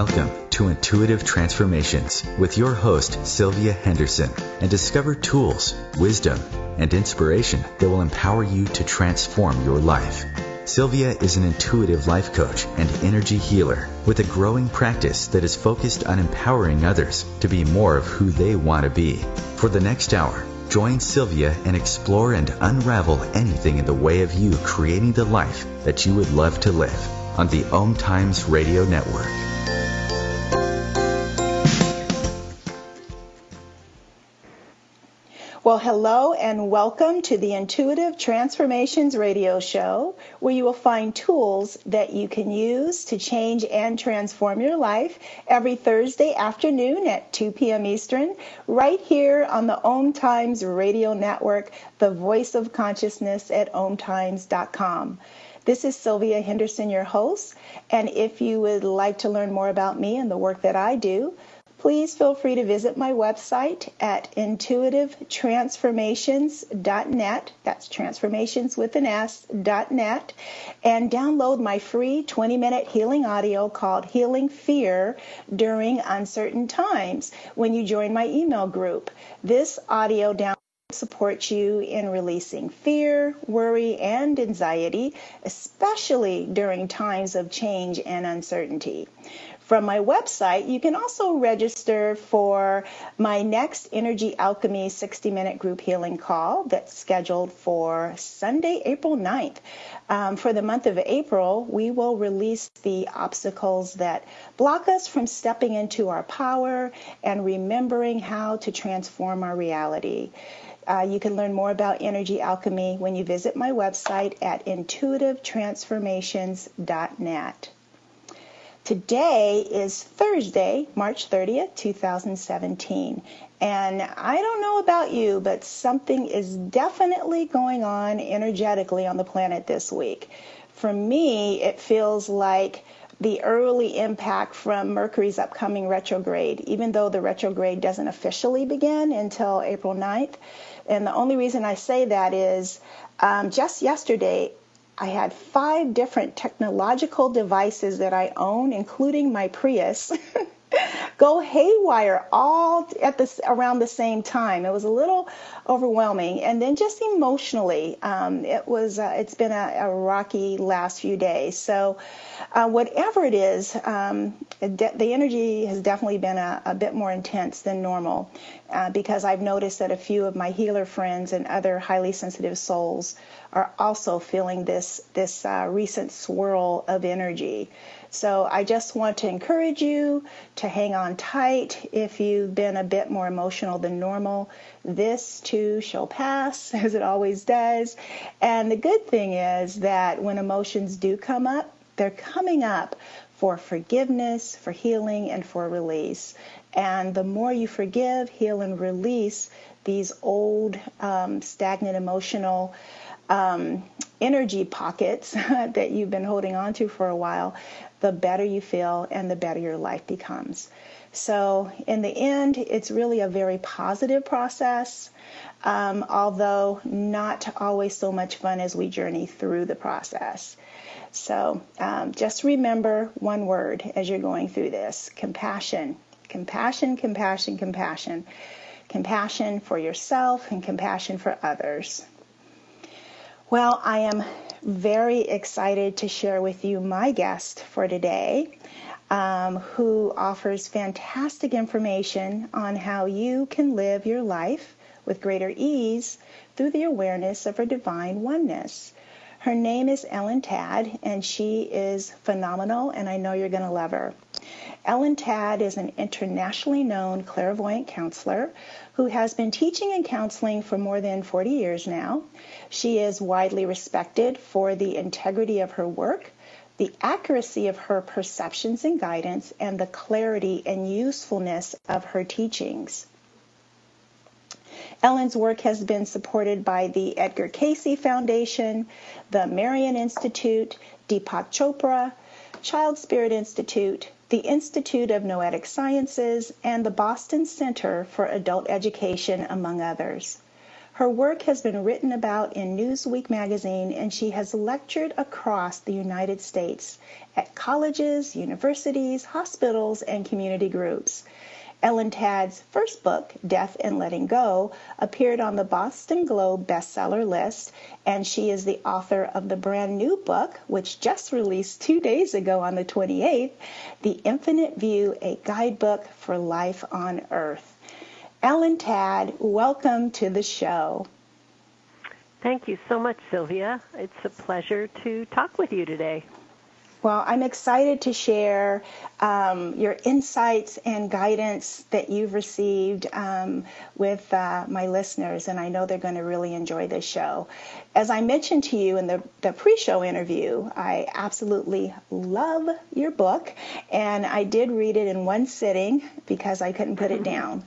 Welcome to Intuitive Transformations with your host, Sylvia Henderson, and discover tools, wisdom, and inspiration that will empower you to transform your life. Sylvia is an intuitive life coach and energy healer with a growing practice that is focused on empowering others to be more of who they want to be. For the next hour, join Sylvia and explore and unravel anything in the way of you creating the life that you would love to live on the Om Times Radio Network. Well, hello and welcome to the Intuitive Transformations Radio Show, where you will find tools that you can use to change and transform your life every Thursday afternoon at 2 p.m. Eastern, right here on the Om Times Radio Network, the voice of consciousness at omtimes.com. This is Sylvia Henderson, your host, and if you would like to learn more about me and the work that I do, please feel free to visit my website at intuitivetransformations.net, that's transformations with an S.net, and download my free 20-minute healing audio called Healing Fear During Uncertain Times when you join my email group. This audio download supports you in releasing fear, worry, and anxiety, especially during times of change and uncertainty. From my website, you can also register for my next Energy Alchemy 60-minute group healing call that's scheduled for Sunday, April 9th. For the month of April, we will release the obstacles that block us from stepping into our power and remembering how to transform our reality. You can learn more about Energy Alchemy when you visit my website at intuitivetransformations.net. Today is Thursday, March 30th, 2017, and I don't know about you, but something is definitely going on energetically on the planet this week. For me, it feels like the early impact from Mercury's upcoming retrograde, even though the retrograde doesn't officially begin until April 9th. And the only reason I say that is just yesterday, I had 5 different technological devices that I own, including my Prius, go haywire all at around the same time. It was a little overwhelming, and then just emotionally, it's been a rocky last few days. So, whatever it is, the energy has definitely been a bit more intense than normal, because I've noticed that a few of my healer friends and other highly sensitive souls are also feeling this recent swirl of energy. So I just want to encourage you to hang on tight. If you've been a bit more emotional than normal, this too shall pass, as it always does. And the good thing is that when emotions do come up, they're coming up for forgiveness, for healing, and for release. And the more you forgive, heal, and release these old, stagnant emotional energy pockets that you've been holding on to for a while, the better you feel and the better your life becomes. So in the end, it's really a very positive process, although not always so much fun as we journey through the process. So just remember one word as you're going through this: compassion. Compassion, compassion, compassion. Compassion for yourself and compassion for others. Well, I am very excited to share with you my guest for today, who offers fantastic information on how you can live your life with greater ease through the awareness of her divine oneness. Her name is Ellen Tad, and she is phenomenal, and I know you're going to love her. Ellen Tad is an internationally known clairvoyant counselor who has been teaching and counseling for more than 40 years now. She is widely respected for the integrity of her work, the accuracy of her perceptions and guidance, and the clarity and usefulness of her teachings. Ellen's work has been supported by the Edgar Cayce Foundation, the Marian Institute, Deepak Chopra, Child Spirit Institute, the Institute of Noetic Sciences, and the Boston Center for Adult Education, among others. Her work has been written about in Newsweek magazine, and she has lectured across the United States at colleges, universities, hospitals, and community groups. Ellen Tadd's first book, Death and Letting Go, appeared on the Boston Globe bestseller list, and she is the author of the brand new book, which just released 2 days ago on the 28th, The Infinite View, A Guidebook for Life on Earth. Ellen Tadd, welcome to the show. Thank you so much, Sylvia. It's a pleasure to talk with you today. Well, I'm excited to share your insights and guidance that you've received with my listeners, and I know they're going to really enjoy this show. As I mentioned to you in the pre-show interview, I absolutely love your book, and I did read it in one sitting because I couldn't put it down.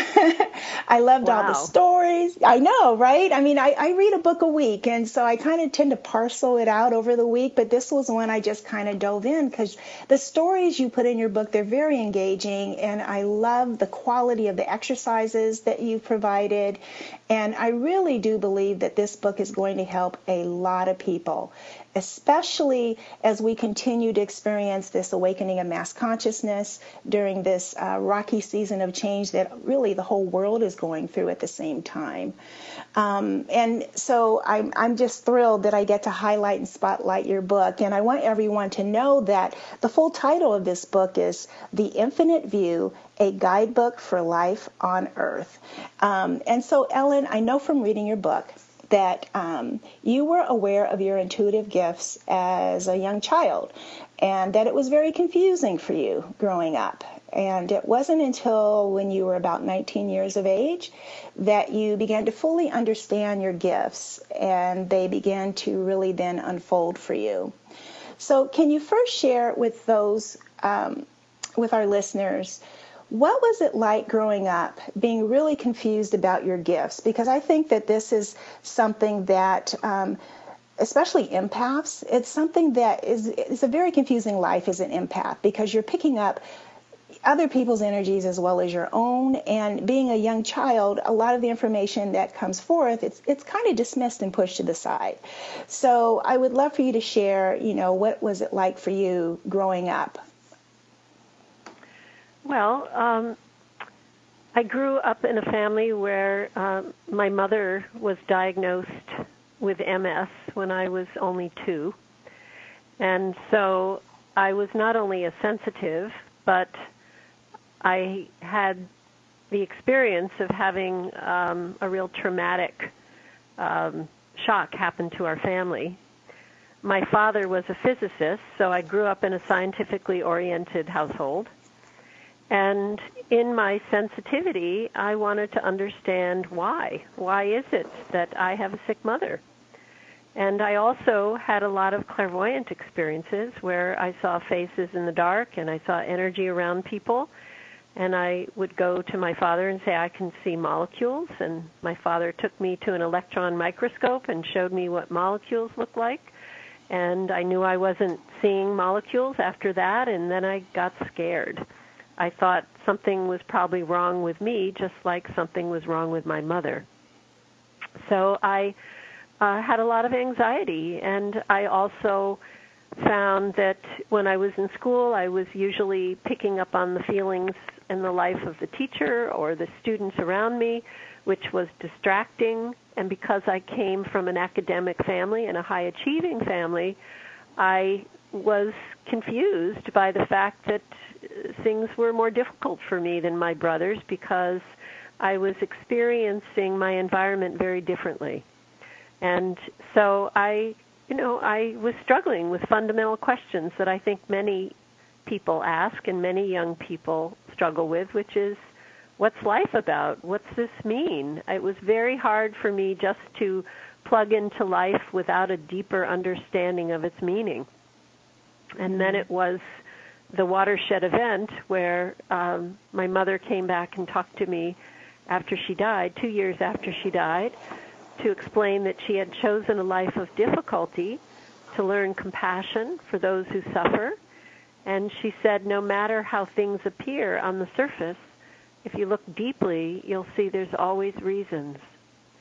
I loved all the stories. I know, right? I mean, I read a book a week, and so I kind of tend to parcel it out over the week, but this was one I just kind of dove in because the stories you put in your book, they're very engaging, and I love the quality of the exercises that you've provided, and I really do believe that this book is going to help a lot of people, especially as we continue to experience this awakening of mass consciousness during this rocky season of change that really the whole world is going through at the same time. And so I'm just thrilled that I get to highlight and spotlight your book. And I want everyone to know that the full title of this book is The Infinite View, A Guidebook for Life on Earth. And so, Ellen, I know from reading your book that you were aware of your intuitive gifts as a young child, and that it was very confusing for you growing up. And it wasn't until when you were about 19 years of age that you began to fully understand your gifts, and they began to really then unfold for you. So can you first share with those, with our listeners, what was it like growing up, being really confused about your gifts? Because I think that this is something that, especially empaths, it's something that is a very confusing life as an empath, because you're picking up other people's energies as well as your own. And being a young child, a lot of the information that comes forth, it's kind of dismissed and pushed to the side. So I would love for you to share, what was it like for you growing up? Well, I grew up in a family where my mother was diagnosed with MS when I was only 2. And so I was not only a sensitive, but I had the experience of having a real traumatic shock happen to our family. My father was a physicist, so I grew up in a scientifically oriented household. And in my sensitivity, I wanted to understand why. Why is it that I have a sick mother? And I also had a lot of clairvoyant experiences where I saw faces in the dark and I saw energy around people. And I would go to my father and say, I can see molecules. And my father took me to an electron microscope and showed me what molecules look like. And I knew I wasn't seeing molecules after that, and then I got scared. I thought something was probably wrong with me, just like something was wrong with my mother. So I had a lot of anxiety, and I also found that when I was in school, I was usually picking up on the feelings in the life of the teacher or the students around me, which was distracting. And because I came from an academic family and a high-achieving family, I was confused by the fact that things were more difficult for me than my brothers because I was experiencing my environment very differently. And so I was struggling with fundamental questions that I think many people ask and many young people struggle with, which is, what's life about? What's this mean? It was very hard for me just to plug into life without a deeper understanding of its meaning. And then it was the watershed event where my mother came back and talked to me after she died, 2 years after she died, to explain that she had chosen a life of difficulty to learn compassion for those who suffer. And she said, no matter how things appear on the surface, if you look deeply, you'll see there's always reasons.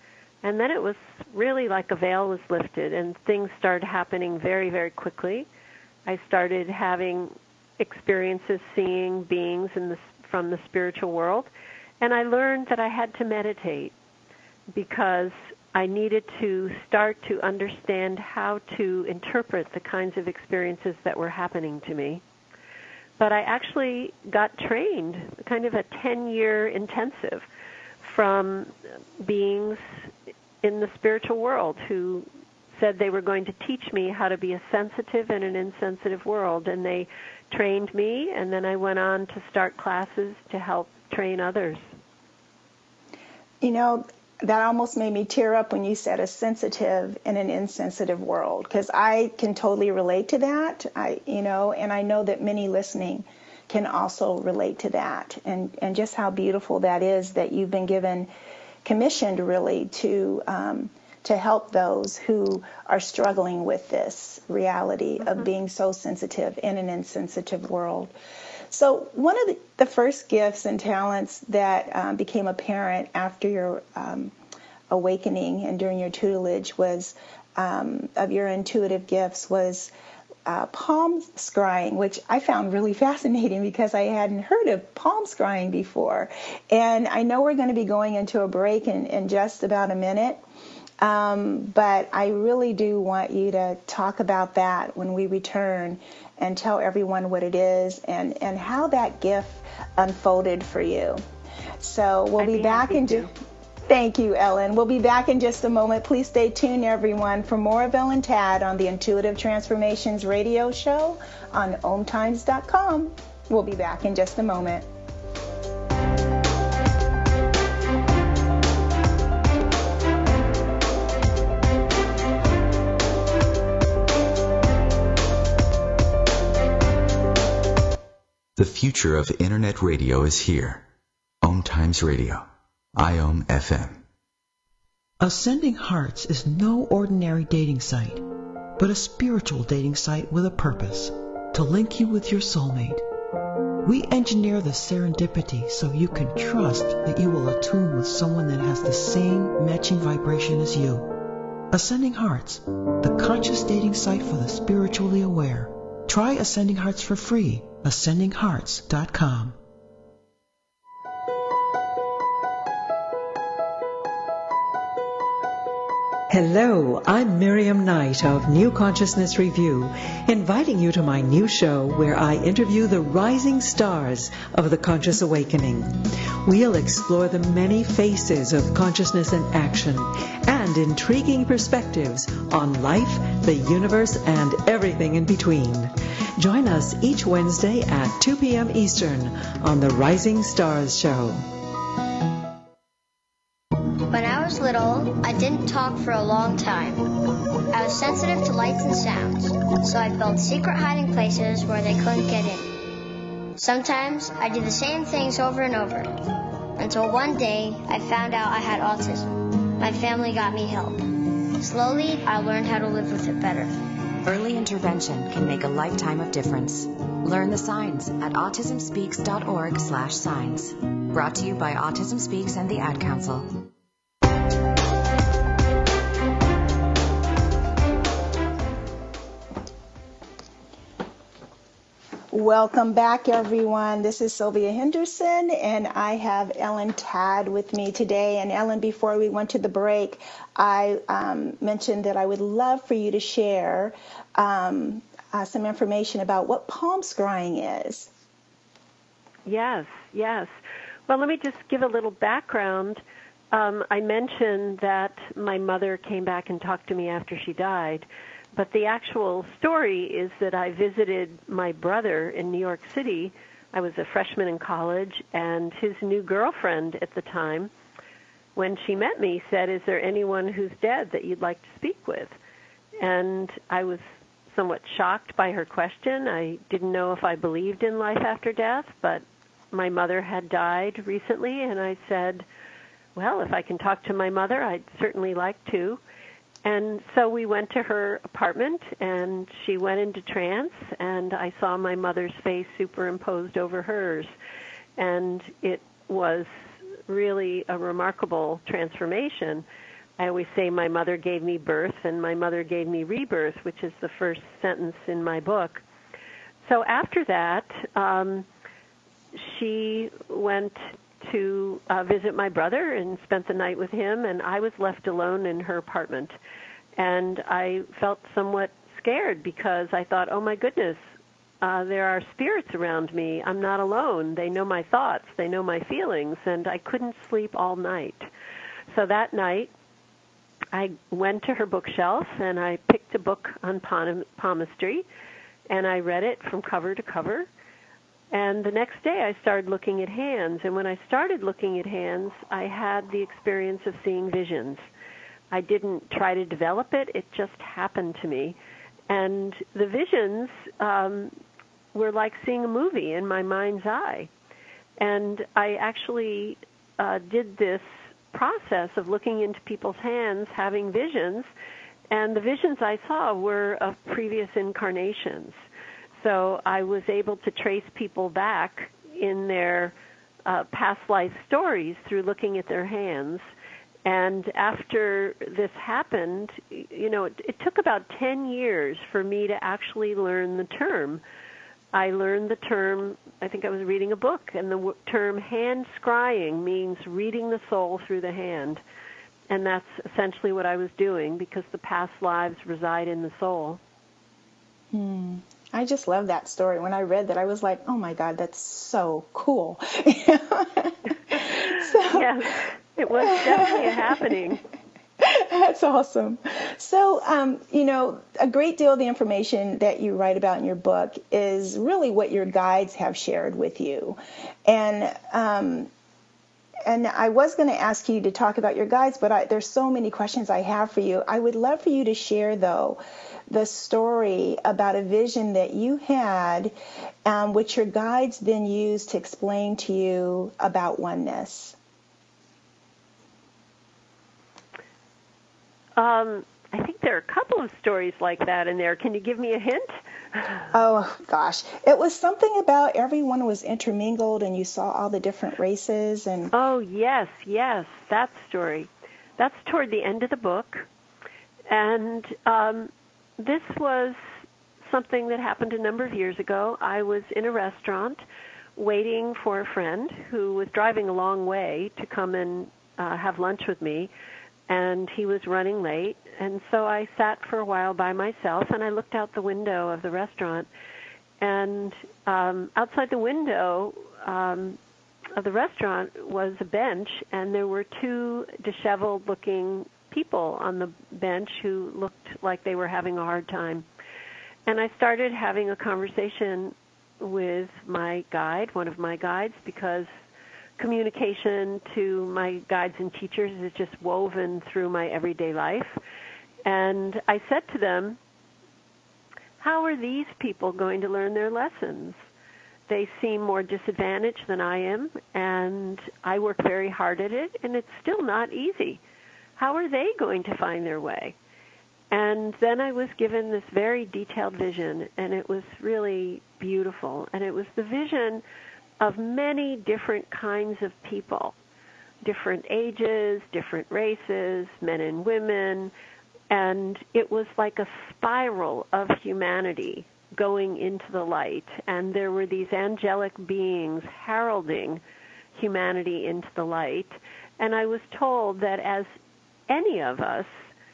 And then it was really like a veil was lifted, and things started happening very, very quickly. I started having experiences seeing beings from the spiritual world, and I learned that I had to meditate because I needed to start to understand how to interpret the kinds of experiences that were happening to me. But I actually got trained, kind of a 10-year intensive, from beings in the spiritual world who said they were going to teach me how to be a sensitive in an insensitive world. And they trained me, and then I went on to start classes to help train others. You know, that almost made me tear up when you said a sensitive in an insensitive world, because I can totally relate to that. And I know that many listening can also relate to that, and just how beautiful that is that you've been given, commissioned really to help those who are struggling with this reality of being so sensitive in an insensitive world. So one of the first gifts and talents that became apparent after your awakening and during your tutelage was of your intuitive gifts was palm scrying, which I found really fascinating because I hadn't heard of palm scrying before. And I know we're going to be going into a break in just about a minute. But I really do want you to talk about that when we return and tell everyone what it is and how that gift unfolded for you. So we'll be back in Thank you, Ellen. We'll be back in just a moment. Please stay tuned, everyone, for more of Ellen Tad on the Intuitive Transformations radio show on OMTimes.com. We'll be back in just a moment. The future of Internet radio is here. Om Times Radio. IOM FM. Ascending Hearts is no ordinary dating site, but a spiritual dating site with a purpose, to link you with your soulmate. We engineer the serendipity so you can trust that you will attune with someone that has the same matching vibration as you. Ascending Hearts, the conscious dating site for the spiritually aware. Try Ascending Hearts for free. AscendingHearts.com. Hello, I'm Miriam Knight of New Consciousness Review, inviting you to my new show where I interview the rising stars of the conscious awakening. We'll explore the many faces of consciousness in action and intriguing perspectives on life, the universe, and everything in between. Join us each Wednesday at 2 p.m. Eastern on the Rising Stars Show. When I was little, I didn't talk for a long time. I was sensitive to lights and sounds, so I built secret hiding places where they couldn't get in. Sometimes I did the same things over and over, until one day I found out I had autism. My family got me help. Slowly, I learned how to live with it better. Early intervention can make a lifetime of difference. Learn the signs at autismspeaks.org/signs. Brought to you by Autism Speaks and the Ad Council. Welcome back, everyone. This is Sylvia Henderson, and I have Ellen Tad with me today. And Ellen, before we went to the break, I mentioned that I would love for you to share some information about what palm scrying is. Yes. Well, let me just give a little background. I mentioned that my mother came back and talked to me after she died. But the actual story is that I visited my brother in New York City. I was a freshman in college, and his new girlfriend at the time, when she met me, said, "Is there anyone who's dead that you'd like to speak with?" And I was somewhat shocked by her question. I didn't know if I believed in life after death, but my mother had died recently, and I said, well, if I can talk to my mother, I'd certainly like to. And so we went to her apartment, and she went into trance, and I saw my mother's face superimposed over hers. And it was really a remarkable transformation. I always say my mother gave me birth and my mother gave me rebirth, which is the first sentence in my book. So after that, she went to visit my brother and spent the night with him, and I was left alone in her apartment. And I felt somewhat scared because I thought, oh my goodness, there are spirits around me. I'm not alone. They know my thoughts. They know my feelings. And I couldn't sleep all night. So that night, I went to her bookshelf and I picked a book on palmistry, and I read it from cover to cover. And the next day I started looking at hands. And when I started looking at hands, I had the experience of seeing visions. I didn't try to develop it. It just happened to me. And the visions were like seeing a movie in my mind's eye. And I actually did this process of looking into people's hands, having visions, and the visions I saw were of previous incarnations. So I was able to trace people back in their past life stories through looking at their hands. And after this happened, it took about 10 years for me to actually learn the term. I learned the term, I think I was reading a book, and the term hand scrying means reading the soul through the hand. And that's essentially what I was doing because the past lives reside in the soul. I just love that story. When I read that, I was like, oh my God, that's so cool. Yes, it was definitely happening. That's awesome. So, a great deal of the information that you write about in your book is really what your guides have shared with you. And I was going to ask you to talk about your guides, but there's so many questions I have for you. I would love for you to share, though, the story about a vision that you had, which your guides then used to explain to you about oneness. I think there are a couple of stories like that in there. Can you give me a hint? Oh, gosh. It was something about everyone was intermingled and you saw all the different races. And oh, yes, that story. That's toward the end of the book. And this was something that happened a number of years ago. I was in a restaurant waiting for a friend who was driving a long way to come and have lunch with me. And he was running late, and so I sat for a while by myself, and I looked out the window of the restaurant, and outside the window of the restaurant was a bench, and there were two disheveled-looking people on the bench who looked like they were having a hard time. And I started having a conversation with my guide, one of my guides, because communication to my guides and teachers is just woven through my everyday life. And I said to them, how are these people going to learn their lessons? They seem more disadvantaged than I am, and I work very hard at it, and it's still not easy. How are they going to find their way? And then I was given this very detailed vision, and it was really beautiful. And it was the vision of many different kinds of people, different ages, different races, men and women, and it was like a spiral of humanity going into the light, and there were these angelic beings heralding humanity into the light, and I was told that as any of us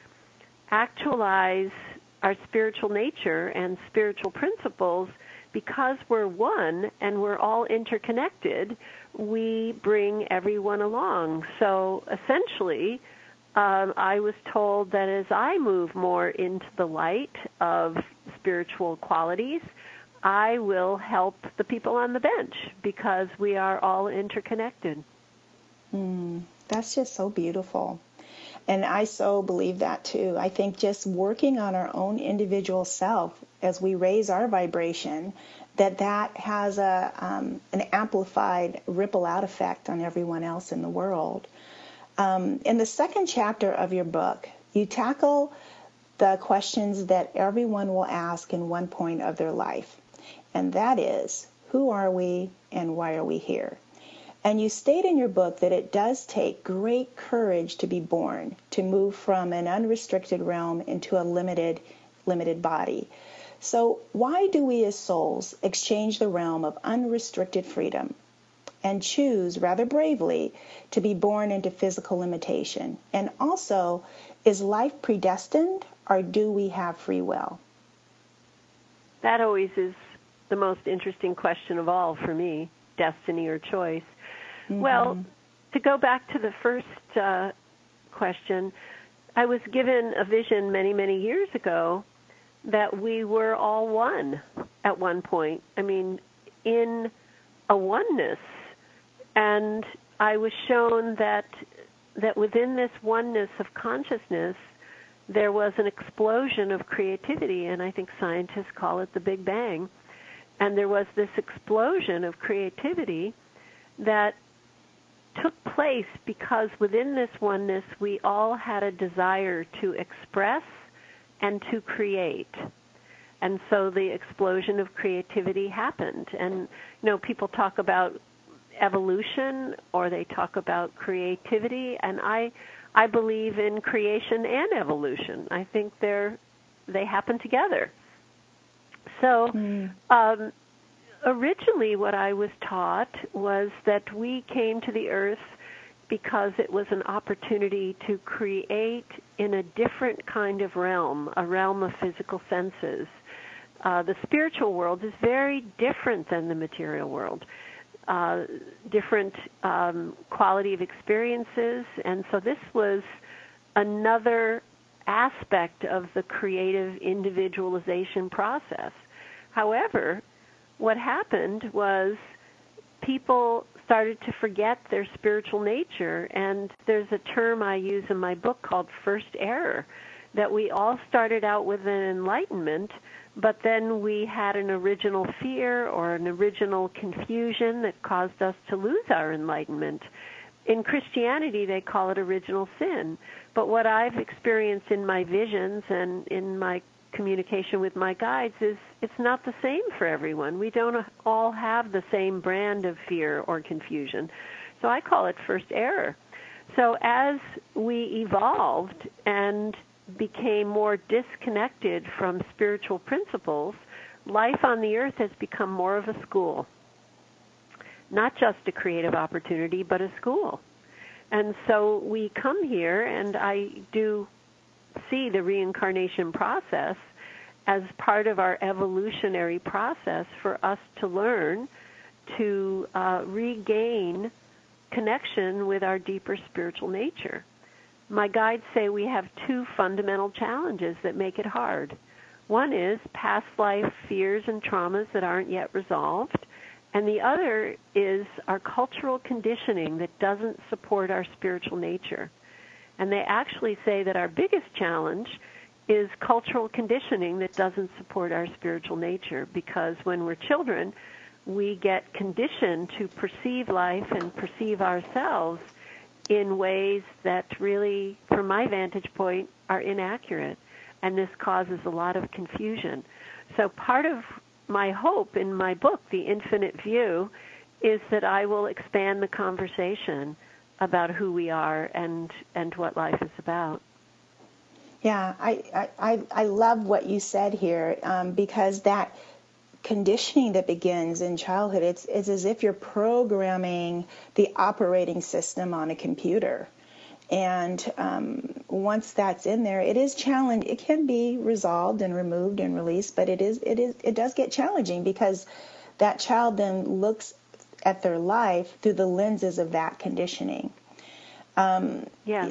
actualize our spiritual nature and spiritual principles, because we're one and we're all interconnected, we bring everyone along. So essentially, I was told that as I move more into the light of spiritual qualities, I will help the people on the bench because we are all interconnected. That's just so beautiful. And I so believe that too. I think just working on our own individual self as we raise our vibration, that has an amplified ripple out effect on everyone else in the world. In the second chapter of your book, you tackle the questions that everyone will ask in one point of their life. And that is, who are we and why are we here? And you state in your book that it does take great courage to be born, to move from an unrestricted realm into a limited body. So why do we as souls exchange the realm of unrestricted freedom and choose, rather bravely, to be born into physical limitation? And also, is life predestined, or do we have free will? That always is the most interesting question of all for me, destiny or choice. Mm-hmm. Well, to go back to the first question, I was given a vision many, many years ago that we were all one at one point. I mean, in a oneness. And I was shown that within this oneness of consciousness, there was an explosion of creativity, and I think scientists call it the Big Bang. And there was this explosion of creativity that took place because within this oneness, we all had a desire to express and to create. And so the explosion of creativity happened. And, people talk about evolution or they talk about creativity, and I believe in creation and evolution. I think they happen together. So originally what I was taught was that we came to the earth because it was an opportunity to create in a different kind of realm, a realm of physical senses. The spiritual world is very different than the material world. Different quality of experiences, and so this was another aspect of the creative individualization process. However, what happened was people started to forget their spiritual nature, and there's a term I use in my book called first error, that we all started out with an enlightenment, but then we had an original fear or an original confusion that caused us to lose our enlightenment. In Christianity, they call it original sin. But what I've experienced in my visions and in my communication with my guides is it's not the same for everyone. We don't all have the same brand of fear or confusion. So I call it first error. So as we evolved and became more disconnected from spiritual principles, life on the earth has become more of a school. Not just a creative opportunity, but a school. And so we come here, and I do see the reincarnation process as part of our evolutionary process for us to learn to regain connection with our deeper spiritual nature. My guides say we have two fundamental challenges that make it hard. One is past life fears and traumas that aren't yet resolved, and the other is our cultural conditioning that doesn't support our spiritual nature. And they actually say that our biggest challenge is cultural conditioning that doesn't support our spiritual nature, because when we're children, we get conditioned to perceive life and perceive ourselves in ways that really, from my vantage point, are inaccurate. And this causes a lot of confusion. So part of my hope in my book, The Infinite View, is that I will expand the conversation about who we are and what life is about. Yeah, I love what you said here, because that conditioning that begins in childhood, it's as if you're programming the operating system on a computer. And once that's in there, it is challenging. It can be resolved and removed and released, but it does get challenging, because that child then looks at their life through the lenses of that conditioning. The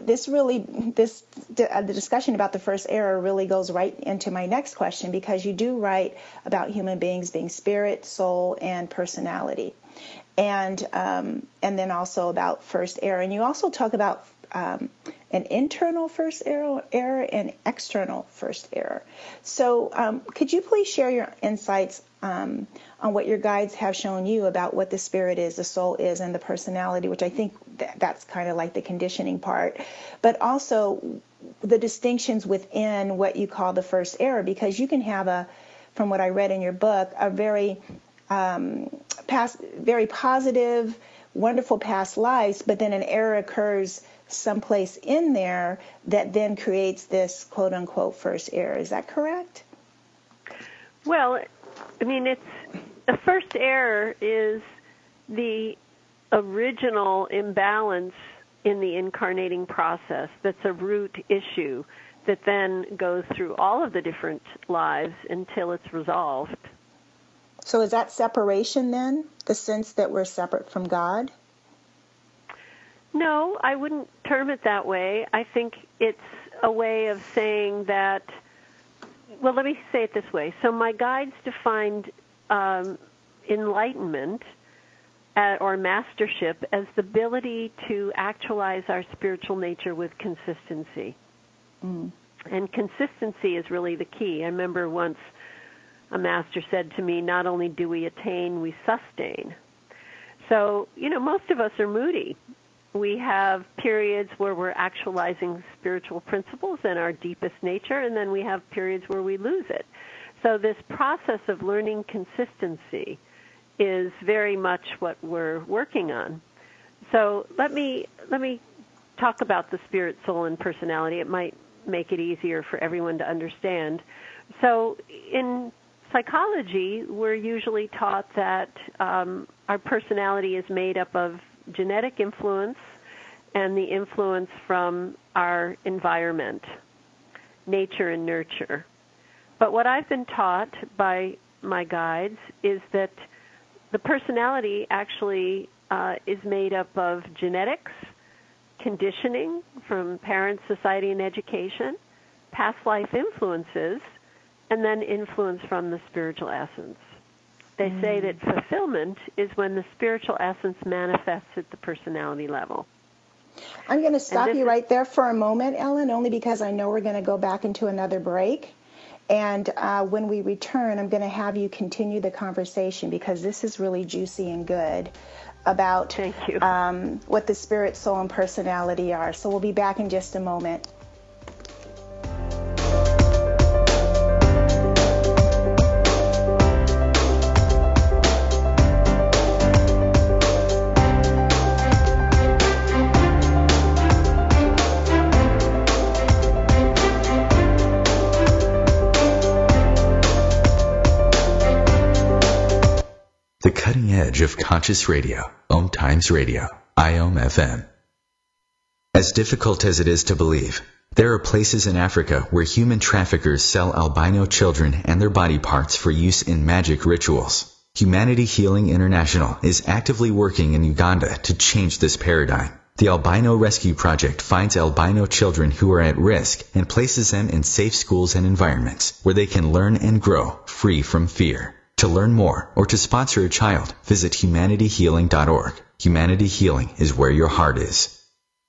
discussion about the first error really goes right into my next question, because you do write about human beings being spirit, soul, and personality, and then also about first error. And you also talk about an internal first error and external first error. So could you please share your insights on what your guides have shown you about what the spirit is, the soul is, and the personality, which I think that's kind of like the conditioning part, but also the distinctions within what you call the first error, because you can have from what I read in your book, a very positive wonderful past lives, but then an error occurs someplace in there that then creates this quote-unquote first error. Is that correct? Well, I mean, the first error is the original imbalance in the incarnating process that's a root issue that then goes through all of the different lives until it's resolved. So is that separation then, the sense that we're separate from God? No, I wouldn't term it that way. I think it's a way of saying that, well, let me say it this way. So my guides defined enlightenment or mastership as the ability to actualize our spiritual nature with consistency. Mm. And consistency is really the key. I remember once a master said to me, not only do we attain, we sustain. So, most of us are moody. We have periods where we're actualizing spiritual principles and our deepest nature, and then we have periods where we lose it. So this process of learning consistency is very much what we're working on. So let me talk about the spirit, soul, and personality. It might make it easier for everyone to understand. So in psychology, we're usually taught that our personality is made up of genetic influence and the influence from our environment, nature and nurture. But what I've been taught by my guides is that the personality actually is made up of genetics, conditioning from parents, society, and education, past life influences, and then influence from the spiritual essence. They say that fulfillment is when the spiritual essence manifests at the personality level. I'm going to stop you right there for a moment, Ellen, only because I know we're going to go back into another break. And when we return, I'm going to have you continue the conversation because this is really juicy and good about what the spirit, soul, and personality are. So we'll be back in just a moment. The cutting edge of conscious radio, Om Times Radio, IOM FM. As difficult as it is to believe, there are places in Africa where human traffickers sell albino children and their body parts for use in magic rituals. Humanity Healing International is actively working in Uganda to change this paradigm. The Albino Rescue Project finds albino children who are at risk and places them in safe schools and environments where they can learn and grow free from fear. To learn more or to sponsor a child, visit humanityhealing.org. Humanity Healing is where your heart is.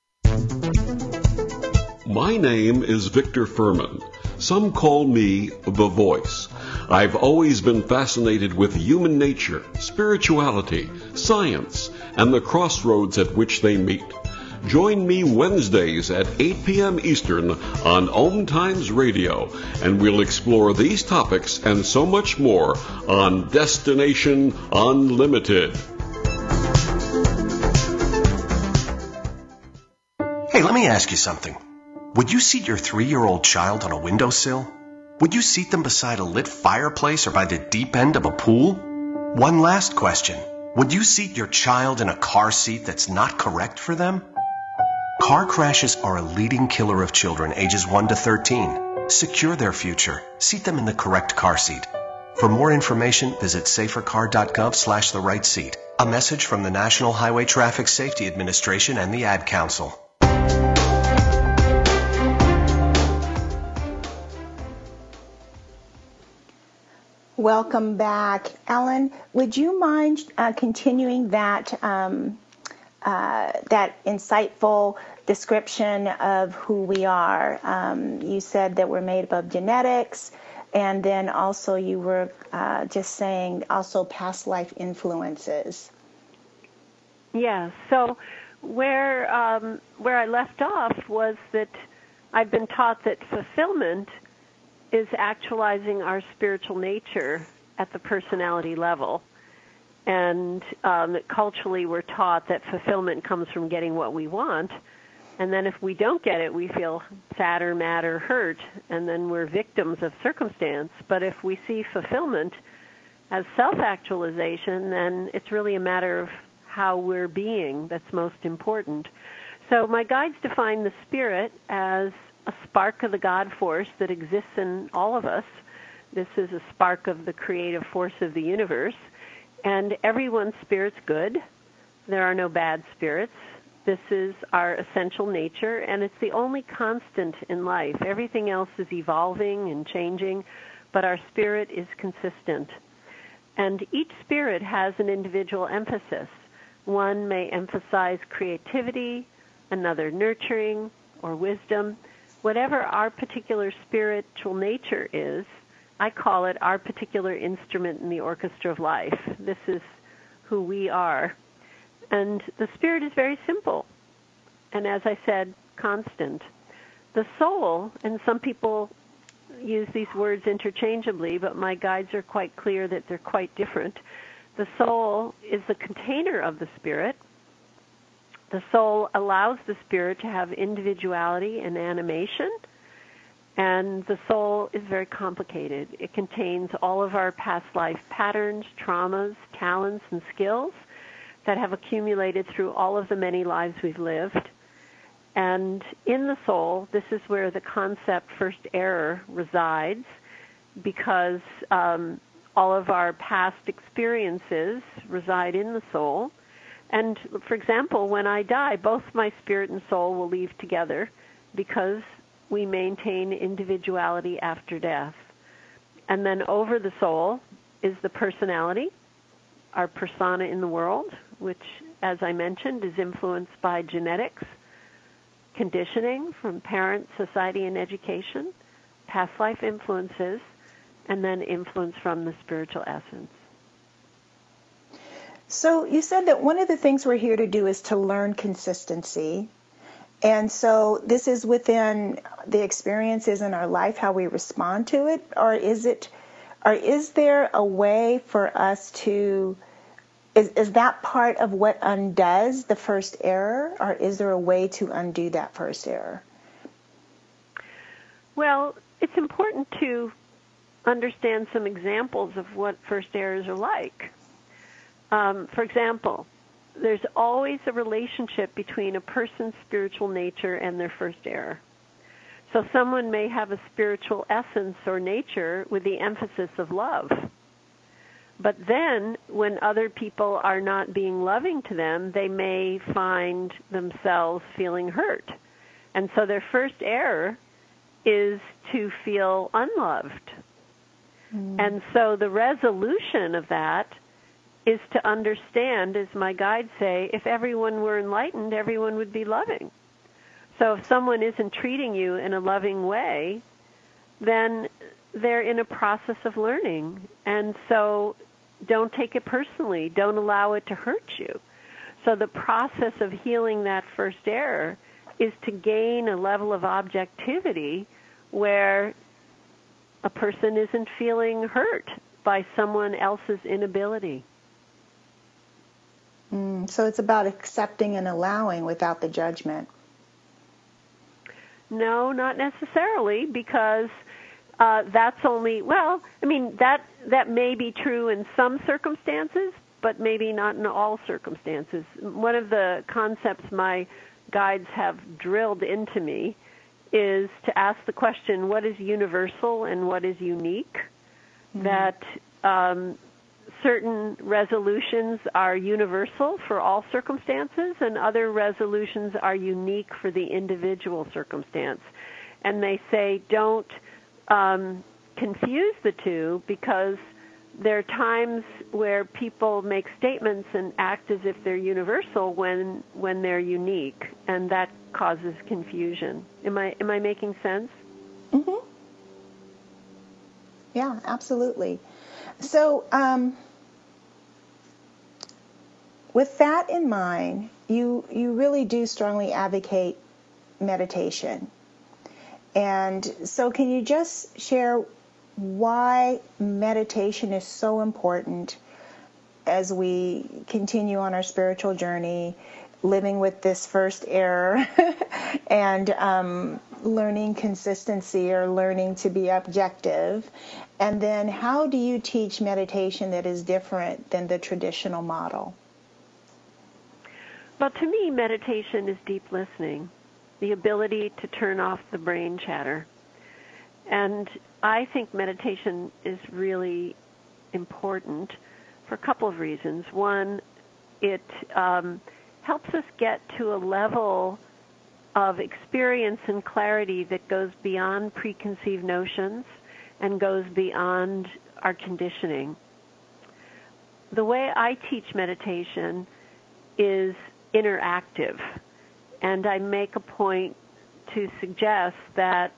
My name is Victor Furman. Some call me The Voice. I've always been fascinated with human nature, spirituality, science, and the crossroads at which they meet. Join me Wednesdays at 8 p.m. Eastern on Om Times Radio, and we'll explore these topics and so much more on Destination Unlimited. Hey, let me ask you something. Would you seat your 3-year-old child on a windowsill? Would you seat them beside a lit fireplace or by the deep end of a pool? One last question. Would you seat your child in a car seat that's not correct for them? Car crashes are a leading killer of children ages 1 to 13. Secure their future. Seat them in the correct car seat. For more information, visit safercar.gov/the right seat. A message from the National Highway Traffic Safety Administration and the Ad Council. Welcome back. Ellen, would you mind continuing that that insightful description of who we are? You said that we're made up of genetics, and then also you were just saying also past life influences. Yeah, so where I left off was that I've been taught that fulfillment is actualizing our spiritual nature at the personality level. And culturally, we're taught that fulfillment comes from getting what we want. And then if we don't get it, we feel sad or mad or hurt, and then we're victims of circumstance. But if we see fulfillment as self-actualization, then it's really a matter of how we're being that's most important. So my guides define the spirit as a spark of the God force that exists in all of us. This is a spark of the creative force of the universe. And everyone's spirit's good. There are no bad spirits. This is our essential nature, and it's the only constant in life. Everything else is evolving and changing, but our spirit is consistent. And each spirit has an individual emphasis. One may emphasize creativity, another nurturing or wisdom. Whatever our particular spiritual nature is, I call it our particular instrument in the orchestra of life. This is who we are. And the spirit is very simple, and as I said, constant. The soul, and some people use these words interchangeably, but my guides are quite clear that they're quite different. The soul is the container of the spirit. The soul allows the spirit to have individuality and animation, and the soul is very complicated. It contains all of our past life patterns, traumas, talents, and skills that have accumulated through all of the many lives we've lived. And in the soul, this is where the concept first error resides, because all of our past experiences reside in the soul. And for example, when I die, both my spirit and soul will leave together because we maintain individuality after death. And then over the soul is the personality, our persona in the world, which, as I mentioned, is influenced by genetics, conditioning from parents, society, and education, past life influences, and then influence from the spiritual essence. So you said that one of the things we're here to do is to learn consistency. And so this is within the experiences in our life, how we respond to it, or is there a way for us to, is that part of what undoes the first error, or is there a way to undo that first error? Well, it's important to understand some examples of what first errors are like. For example, there's always a relationship between a person's spiritual nature and their first error. So someone may have a spiritual essence or nature with the emphasis of love. But then when other people are not being loving to them, they may find themselves feeling hurt. And so their first error is to feel unloved. And so the resolution of that is to understand, as my guides say, if everyone were enlightened, everyone would be loving. So if someone isn't treating you in a loving way, then they're in a process of learning. And so don't take it personally. Don't allow it to hurt you. So the process of healing that first error is to gain a level of objectivity where a person isn't feeling hurt by someone else's inability. So it's about accepting and allowing without the judgment. No, not necessarily, because that's only, well, I mean, that may be true in some circumstances, but maybe not in all circumstances. One of the concepts my guides have drilled into me is to ask the question, what is universal and what is unique? That certain resolutions are universal for all circumstances, and other resolutions are unique for the individual circumstance. And they say don't confuse the two, because there are times where people make statements and act as if they're universal when they're unique, and that causes confusion. Am I making sense? Mm-hmm. Yeah, absolutely. So with that in mind, you really do strongly advocate meditation. And so can you just share why meditation is so important as we continue on our spiritual journey, living with this first error and learning consistency or learning to be objective? And then how do you teach meditation that is different than the traditional model? Well, to me, meditation is deep listening, the ability to turn off the brain chatter. And I think meditation is really important for a couple of reasons. One, it helps us get to a level of experience and clarity that goes beyond preconceived notions and goes beyond our conditioning. The way I teach meditation is interactive, and I make a point to suggest that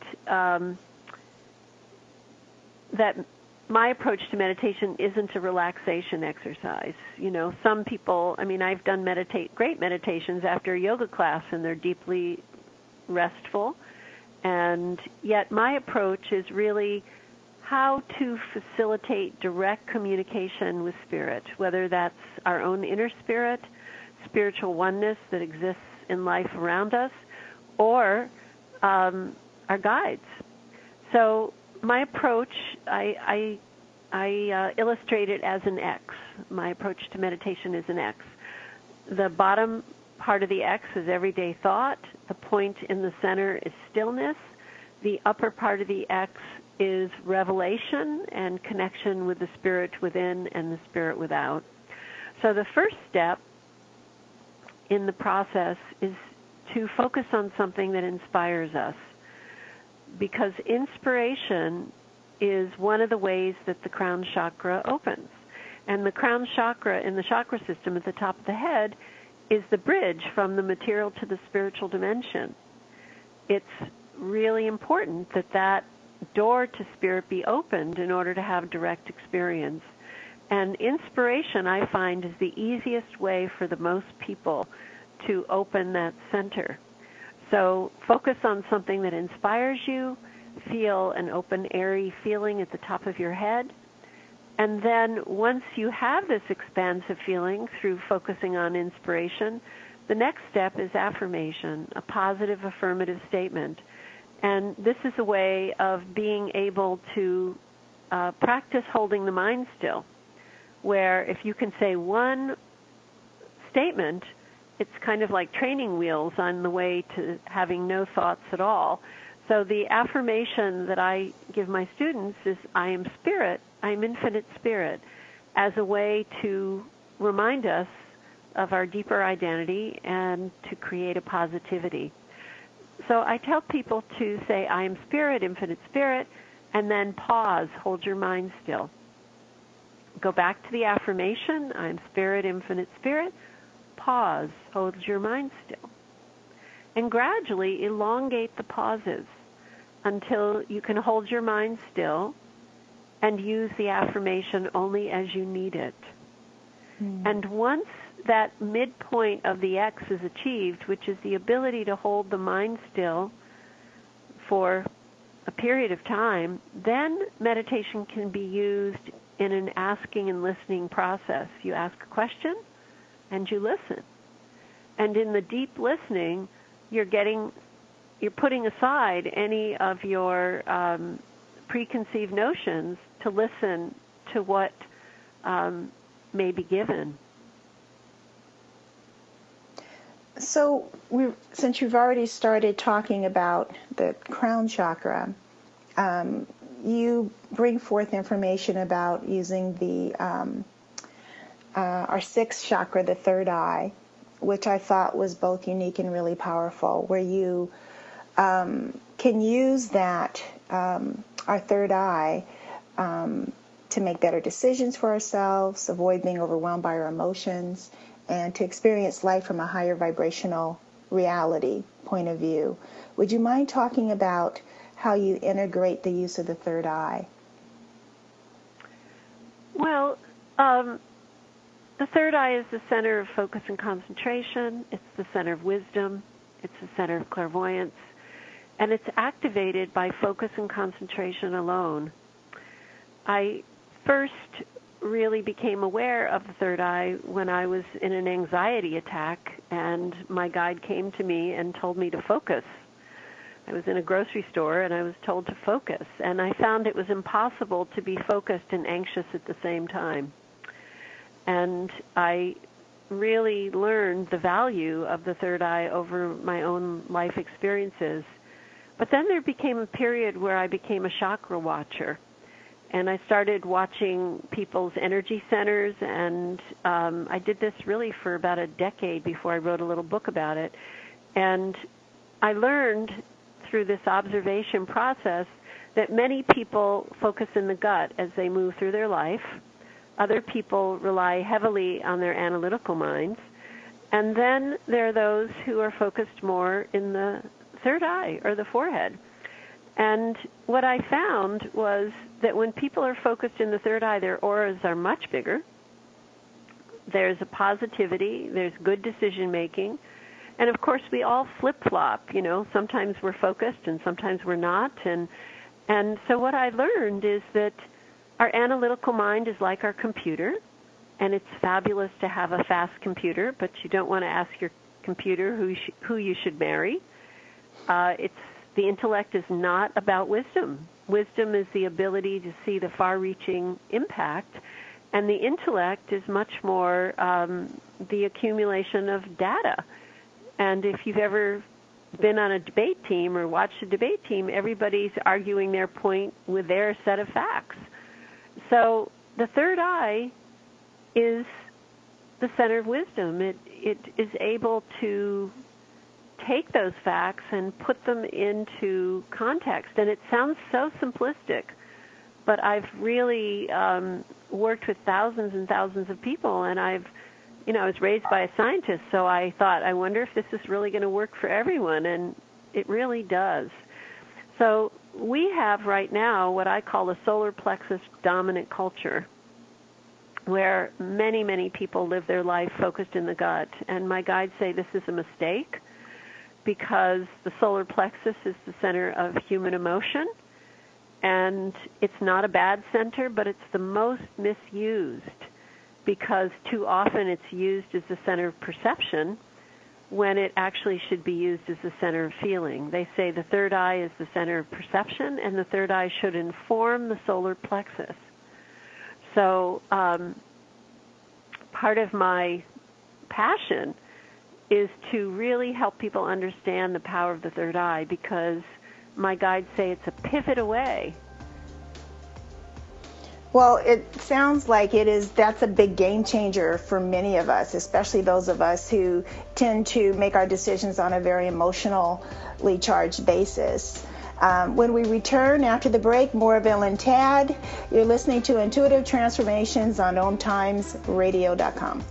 that my approach to meditation isn't a relaxation exercise. You know, some people, I mean, I've done great meditations after a yoga class, and they're deeply restful, and yet my approach is really how to facilitate direct communication with spirit, whether that's our own inner spirit, spiritual oneness that exists in life around us, or our guides. So my approach, I illustrate it as an X. My approach to meditation is an X. The bottom part of the X is everyday thought. The point in the center is stillness. The upper part of the X is revelation and connection with the spirit within and the spirit without. So the first step in the process is to focus on something that inspires us, because inspiration is one of the ways that the crown chakra opens. And the crown chakra in the chakra system at the top of the head is the bridge from the material to the spiritual dimension. It's really important that that door to spirit be opened in order to have direct experience. And inspiration, I find, is the easiest way for the most people to open that center. So focus on something that inspires you, feel an open, airy feeling at the top of your head, and then once you have this expansive feeling through focusing on inspiration, the next step is affirmation, a positive affirmative statement. And this is a way of being able to practice holding the mind still, where if you can say one statement, it's kind of like training wheels on the way to having no thoughts at all. So the affirmation that I give my students is, I am spirit, I am infinite spirit, as a way to remind us of our deeper identity and to create a positivity. So I tell people to say, I am spirit, infinite spirit, and then pause, hold your mind still. Go back to the affirmation, I am spirit, infinite spirit, pause, hold your mind still. And gradually elongate the pauses until you can hold your mind still and use the affirmation only as you need it. And once that midpoint of the X is achieved, which is the ability to hold the mind still for a period of time, then meditation can be used in an asking and listening process. You ask a question and you listen. And in the deep listening, you're putting aside any of your preconceived notions to listen to what may be given. So since you've already started talking about the crown chakra, you bring forth information about using the our sixth chakra, the third eye, which I thought was both unique and really powerful, where you can use that, our third eye, to make better decisions for ourselves, avoid being overwhelmed by our emotions, and to experience life from a higher vibrational reality point of view. Would you mind talking about how you integrate the use of the third eye? Well, the third eye is the center of focus and concentration. It's the center of wisdom. It's the center of clairvoyance. And it's activated by focus and concentration alone. I first really became aware of the third eye when I was in an anxiety attack, and my guide came to me and told me to focus. I was in a grocery store, and I was told to focus, and I found it was impossible to be focused and anxious at the same time. And I really learned the value of the third eye over my own life experiences. But then there became a period where I became a chakra watcher, and I started watching people's energy centers, and I did this really for about a decade before I wrote a little book about it. And I learned through this observation process that many people focus in the gut as they move through their life. Other people rely heavily on their analytical minds. And then there are those who are focused more in the third eye or the forehead. And what I found was that when people are focused in the third eye, their auras are much bigger. There's a positivity, there's good decision making. And of course we all flip-flop, you know, sometimes we're focused and sometimes we're not. And so what I learned is that our analytical mind is like our computer, and it's fabulous to have a fast computer, but you don't want to ask your computer who you should marry. The intellect is not about wisdom. Wisdom is the ability to see the far-reaching impact, and the intellect is much more the accumulation of data. And if you've ever been on a debate team or watched a debate team, everybody's arguing their point with their set of facts. So the third eye is the center of wisdom. It is able to take those facts and put them into context. And it sounds so simplistic, but I've really worked with thousands and thousands of people, and I was raised by a scientist, so I thought, I wonder if this is really going to work for everyone, and it really does. So we have right now what I call a solar plexus dominant culture, where many, many people live their life focused in the gut. And my guides say this is a mistake, because the solar plexus is the center of human emotion, and it's not a bad center, but it's the most misused, because too often it's used as the center of perception when it actually should be used as the center of feeling. They say the third eye is the center of perception, and the third eye should inform the solar plexus. So part of my passion is to really help people understand the power of the third eye, because my guides say it's a pivot away. Well, it sounds like that's a big game changer for many of us, especially those of us who tend to make our decisions on a very emotionally charged basis. When we return after the break, more of Ellen Tadd. You're listening to Intuitive Transformations on OMTimesRadio.com.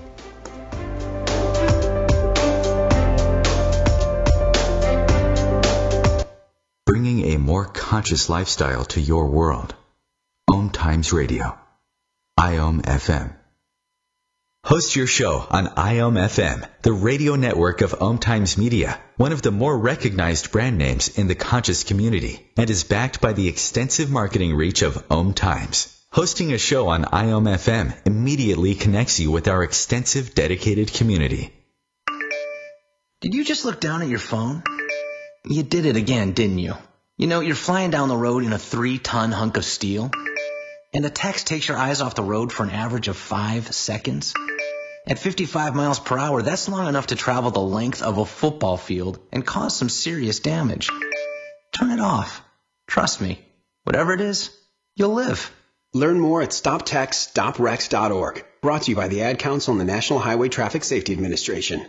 Bringing a more conscious lifestyle to your world. Om Times Radio. IOM FM. Host your show on IOM FM, the radio network of Om Times Media, one of the more recognized brand names in the conscious community, and is backed by the extensive marketing reach of Om Times. Hosting a show on IOM FM immediately connects you with our extensive dedicated community. Did you just look down at your phone? You did it again, didn't you? You know, you're flying down the road in a 3-ton hunk of steel, and the text takes your eyes off the road for an average of 5 seconds. At 55 miles per hour, that's long enough to travel the length of a football field and cause some serious damage. Turn it off. Trust me, whatever it is, you'll live. Learn more at StopTextStopWrecks.org. Brought to you by the Ad Council and the National Highway Traffic Safety Administration.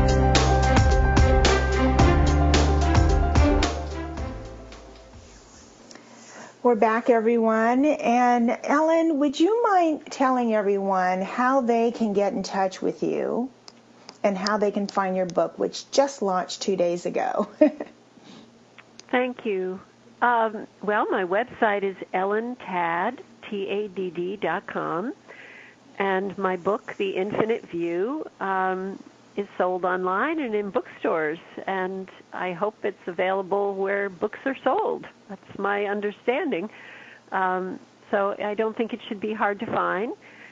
We're back, everyone. And Ellen, would you mind telling everyone how they can get in touch with you and how they can find your book, which just launched 2 days ago? Thank you. Well, my website is EllenTadd, TADD.com, and my book, The Infinite View, is sold online and in bookstores, and I hope it's available where books are sold. That's my understanding. So I don't think it should be hard to find.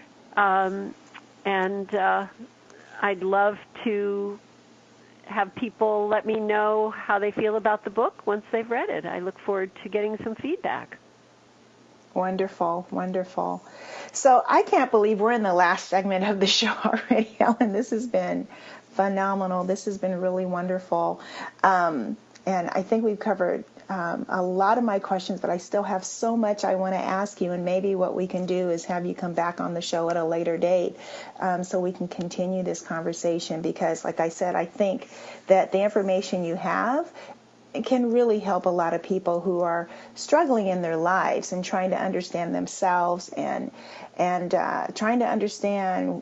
And I'd love to have people let me know how they feel about the book once they've read it. I look forward to getting some feedback. Wonderful, wonderful. So I can't believe we're in the last segment of the show already, Ellen. This has been phenomenal. This has been really wonderful. And I think we've covered a lot of my questions, but I still have so much I want to ask you. And maybe what we can do is have you come back on the show at a later date so we can continue this conversation. Because, like I said, I think that the information you have can really help a lot of people who are struggling in their lives and trying to understand themselves and trying to understand,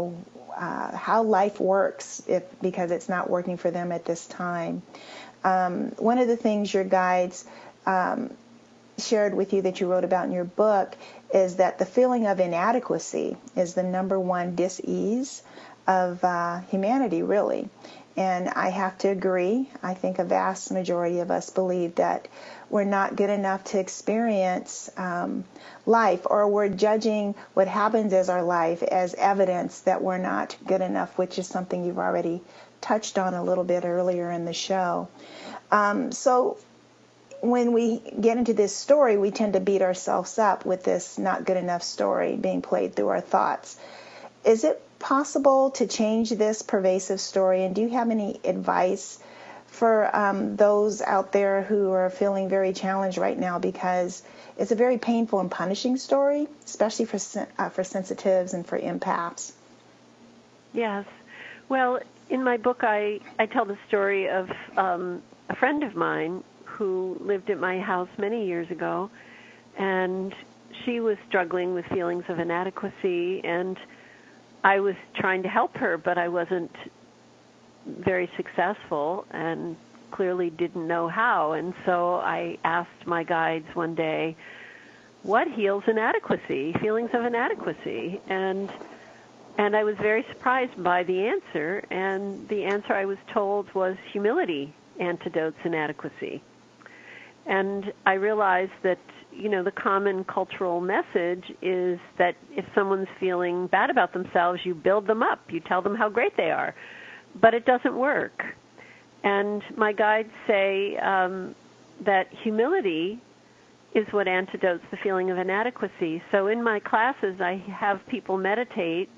how life works because it's not working for them at this time. One of the things your guides shared with you that you wrote about in your book is that the feeling of inadequacy is the number one dis-ease of humanity, really. And I have to agree. I think a vast majority of us believe that we're not good enough to experience life, or we're judging what happens as our life as evidence that we're not good enough, which is something you've already touched on a little bit earlier in the show. So when we get into this story, we tend to beat ourselves up with this not good enough story being played through our thoughts. Is it possible to change this pervasive story? And do you have any advice for those out there who are feeling very challenged right now, because it's a very painful and punishing story, especially for sensitives and for empaths? Yes. Well, in my book, I tell the story of a friend of mine who lived at my house many years ago, and she was struggling with feelings of inadequacy, and I was trying to help her, but I wasn't very successful and clearly didn't know how. And so I asked my guides one day, what heals inadequacy, feelings of inadequacy? And I was very surprised by the answer, and the answer I was told was humility antidotes inadequacy. And I realized that, the common cultural message is that if someone's feeling bad about themselves, you build them up. You tell them how great they are. But it doesn't work. And my guides say that humility is what antidotes the feeling of inadequacy. So in my classes, I have people meditate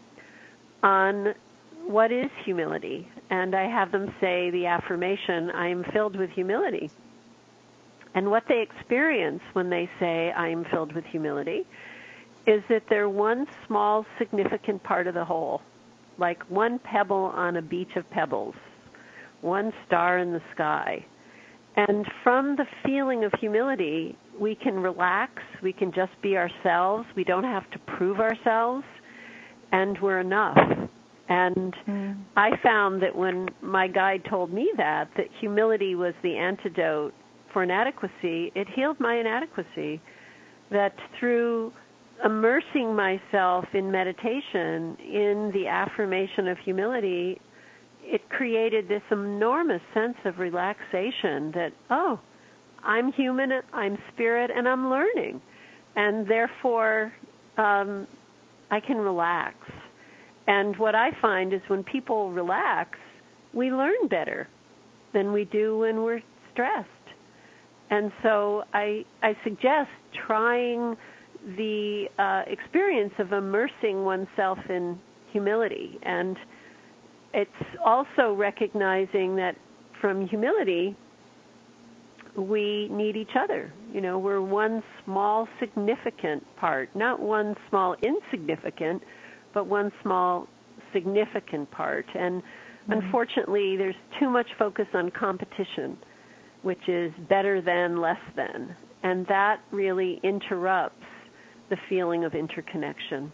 on what is humility. And I have them say the affirmation, I am filled with humility. And what they experience when they say, I am filled with humility, is that they're one small, significant part of the whole, like one pebble on a beach of pebbles, one star in the sky. And from the feeling of humility, we can relax, we can just be ourselves, we don't have to prove ourselves, and we're enough. And I found that when my guide told me that humility was the antidote for inadequacy, it healed my inadequacy. That through immersing myself in meditation, in the affirmation of humility, it created this enormous sense of relaxation that, oh, I'm human, I'm spirit, and I'm learning. And therefore, I can relax. And what I find is when people relax, we learn better than we do when we're stressed. And so I suggest trying the experience of immersing oneself in humility. And it's also recognizing that from humility, we need each other. We're one small significant part, not one small insignificant, but one small significant part. And unfortunately, there's too much focus on competition, which is better than, less than. And that really interrupts the feeling of interconnection.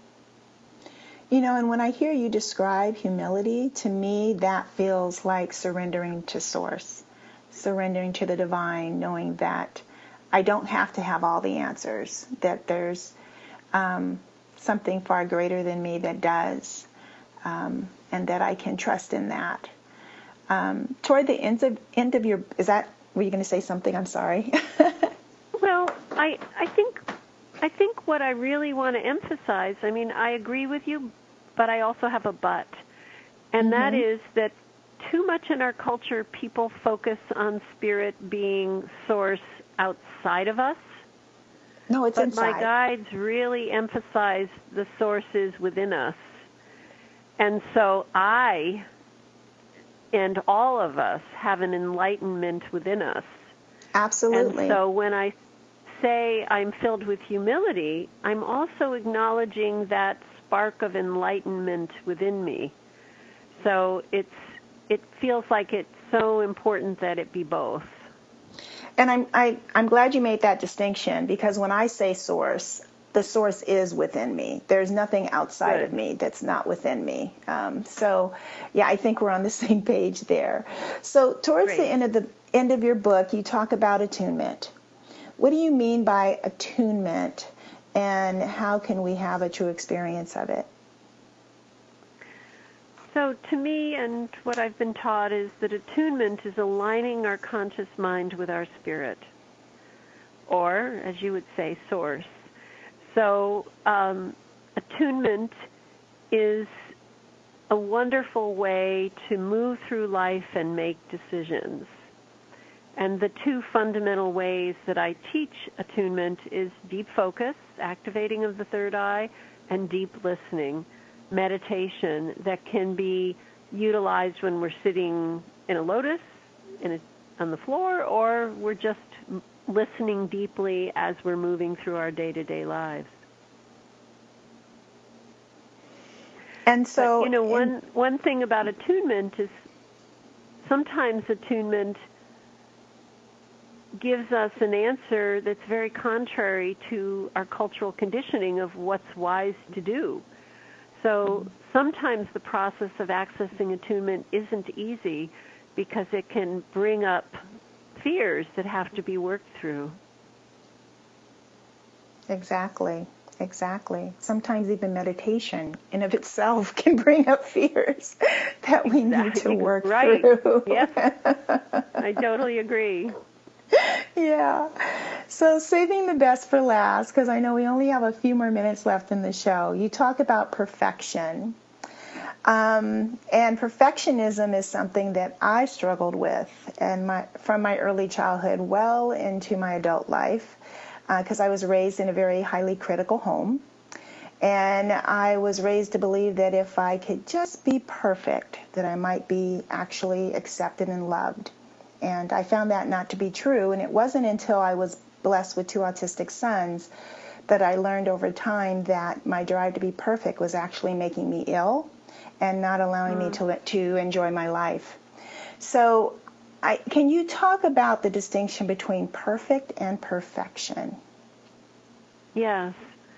And when I hear you describe humility, to me, that feels like surrendering to Source, surrendering to the divine, knowing that I don't have to have all the answers, that there's something far greater than me that does, and that I can trust in that. Toward the end of your, were you going to say something? I'm sorry. Well, I think think what I really want to emphasize, I mean, I agree with you, but I also have a but. And that is that too much in our culture, people focus on spirit being source outside of us. No, it's inside. But my guides really emphasize the sources within us. And so I and all of us have an enlightenment within us. Absolutely. And so when I say I'm filled with humility, I'm also acknowledging that spark of enlightenment within me. So it feels like it's so important that it be both. And I'm glad you made that distinction, because when I say source, the source is within me. There's nothing outside of me that's not within me. So, yeah, I think we're on the same page there. So towards the end of your book, you talk about attunement. What do you mean by attunement, and how can we have a true experience of it? So to me, and what I've been taught, is that attunement is aligning our conscious mind with our spirit, or, as you would say, source. So attunement is a wonderful way to move through life and make decisions. And the two fundamental ways that I teach attunement is deep focus, activating of the third eye, and deep listening, meditation that can be utilized when we're sitting in a lotus on the floor, or we're just listening deeply as we're moving through our day-to-day lives. And so, but, one thing about attunement is sometimes attunement gives us an answer that's very contrary to our cultural conditioning of what's wise to do. So sometimes the process of accessing attunement isn't easy because it can bring up fears that have to be worked through. Exactly. Sometimes even meditation in of itself can bring up fears that we need to work through. Yep. I totally agree. Yeah. So saving the best for last, because I know we only have a few more minutes left in the show. You talk about perfection. And perfectionism is something that I struggled with from my early childhood well into my adult life, because I was raised in a very highly critical home. And I was raised to believe that if I could just be perfect, that I might be actually accepted and loved. And I found that not to be true. And it wasn't until I was blessed with two autistic sons that I learned over time that my drive to be perfect was actually making me ill and not allowing me to enjoy my life. So can you talk about the distinction between perfect and perfection? Yes.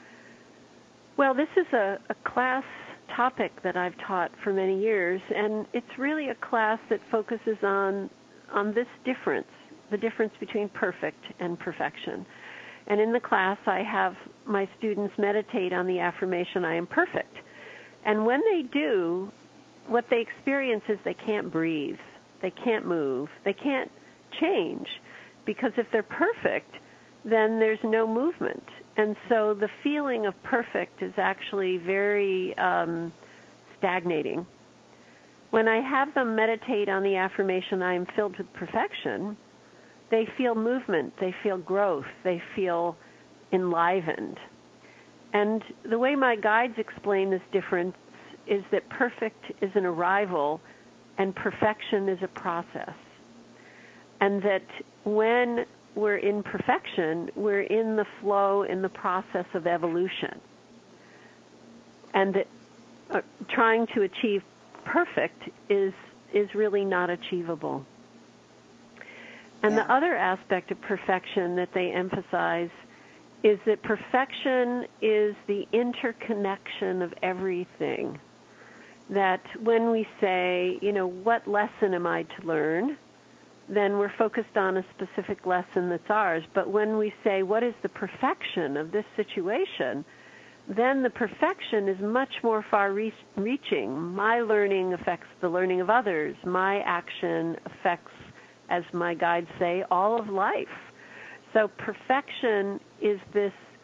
Well, this is a class topic that I've taught for many years, and it's really a class that focuses on this difference, the difference between perfect and perfection. And in the class, I have my students meditate on the affirmation, I am perfect. And when they do, what they experience is they can't breathe, they can't move, they can't change, because if they're perfect, then there's no movement. And so the feeling of perfect is actually very stagnating. When I have them meditate on the affirmation, I am filled with perfection, they feel movement, they feel growth, they feel enlivened. And the way my guides explain this difference is that perfect is an arrival and perfection is a process. And that when we're in perfection, we're in the flow, in the process of evolution. And that trying to achieve perfect is really not achievable. And the other aspect of perfection that they emphasize is that perfection is the interconnection of everything. That when we say, what lesson am I to learn, then we're focused on a specific lesson that's ours. But when we say, what is the perfection of this situation, then the perfection is much more far-reaching. My learning affects the learning of others. My action affects, as my guides say, all of life. So perfection is this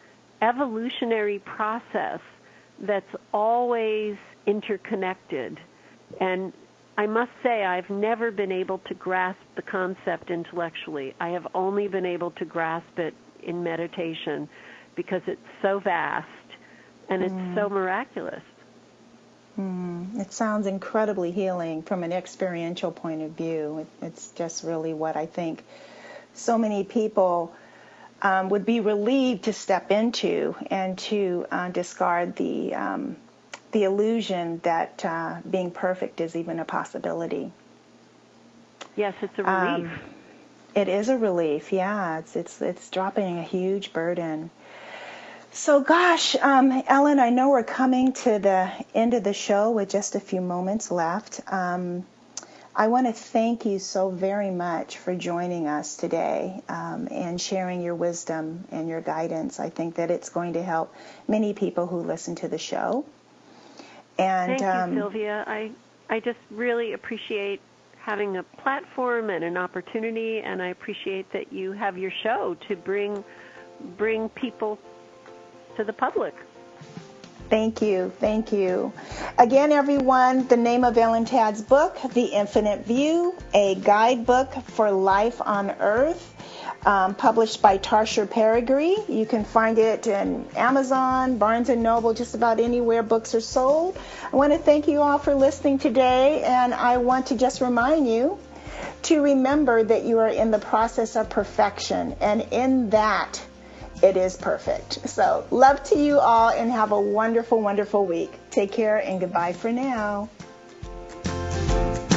evolutionary process that's always interconnected. And I must say, I've never been able to grasp the concept intellectually. I have only been able to grasp it in meditation because it's so vast and it's so miraculous. It sounds incredibly healing from an experiential point of view. It's just really what I think so many people would be relieved to step into and to discard the illusion that being perfect is even a possibility. Yes, it's a relief. It is a relief, yeah. It's dropping a huge burden. So, gosh, Ellen, I know we're coming to the end of the show with just a few moments left. I want to thank you so very much for joining us today and sharing your wisdom and your guidance. I think that it's going to help many people who listen to the show. And thank you, Sylvia. I just really appreciate having a platform and an opportunity, and I appreciate that you have your show to bring people to the public. Thank you. Thank you. Again, everyone, the name of Ellen Tadd's book, The Infinite View, a guidebook for life on Earth, published by Tarsha Peregrine. You can find it in Amazon, Barnes & Noble, just about anywhere books are sold. I want to thank you all for listening today, and I want to just remind you to remember that you are in the process of perfection, and in that, it is perfect. So, love to you all, and have a wonderful, wonderful week. Take care, and goodbye for now.